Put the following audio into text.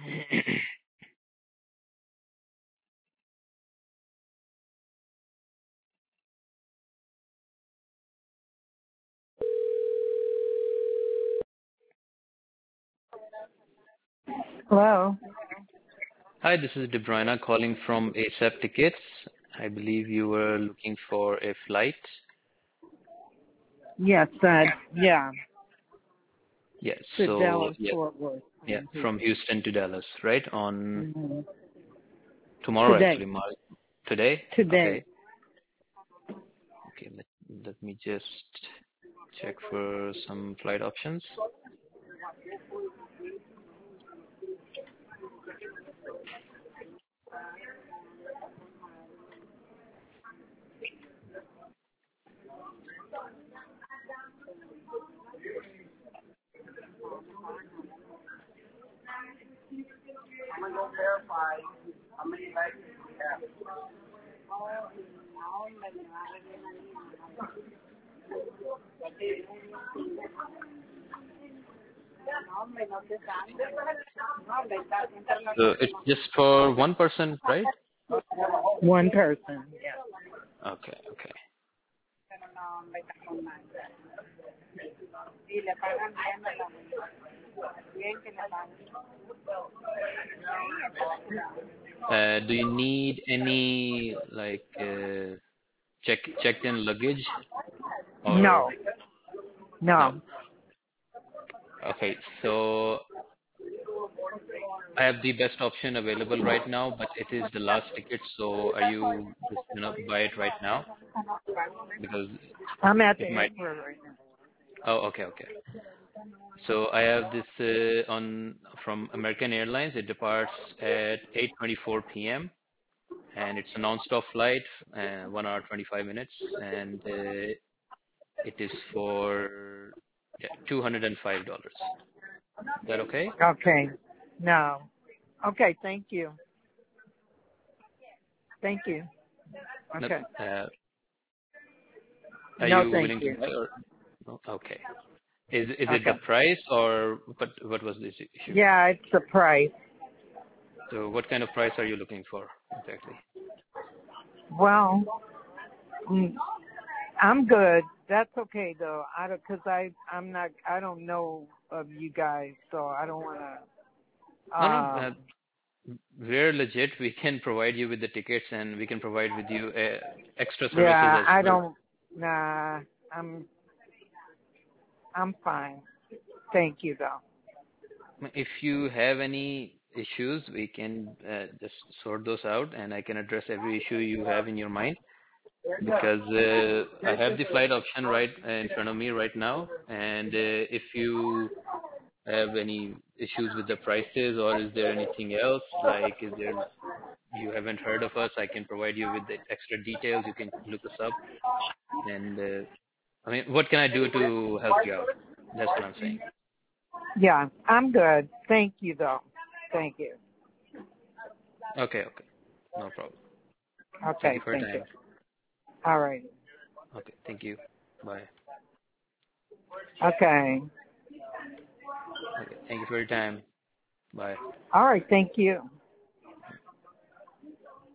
Hello. Hi, this is De Bruyne calling from ASAP Tickets. I believe you were looking for a flight. Yes, yeah, Yeah, to so Dallas yeah, Fort Worth. yeah, from Houston to Dallas, right? On Mm-hmm. tomorrow, Today. actually, today? Today. Okay, okay, let me just check for some flight options. So it's just for one person, right? One person. Yeah. Okay, okay. Do you need any like checked in luggage or No. no? No. Okay, so I have the best option available right now, but it is the last ticket. So are you just gonna buy it right now? Because I'm at the it might. airport right now. Oh, okay, okay. So I have this on from American Airlines. It departs at 8:24 p.m. and it's a non-stop flight, 1 hour 25 minutes, and it is for yeah, $205. Is that okay? Okay. No. Okay, thank you. Thank you. No, Okay. are No, you thank willing to you. buy or no? Okay. Is it the Okay. price or what was this issue? Yeah, it's the price. So what kind of price are you looking for exactly? Well, mm, I'm good. That's okay though. I don't know of you guys, so I don't want to. No, no, we're legit. We can provide you with the tickets and we can provide with you extra services Yeah, as I well. don't. Nah, I'm I'm fine. Thank you though. If you have any issues, we can just sort those out and I can address every issue you have in your mind because I have the flight option right in front of me right now. And if you have any issues with the prices or is there anything else, like is there you haven't heard of us, I can provide you with the extra details. You can look us up. And I mean, what can I do to help you out? That's what I'm saying. Yeah, I'm good. Thank you though. Thank you. Okay, okay. No problem. Thank you Okay, for your thank you. time. All right. Okay, thank you. Bye. Okay. Okay, thank you for your time. Bye. All right, thank you.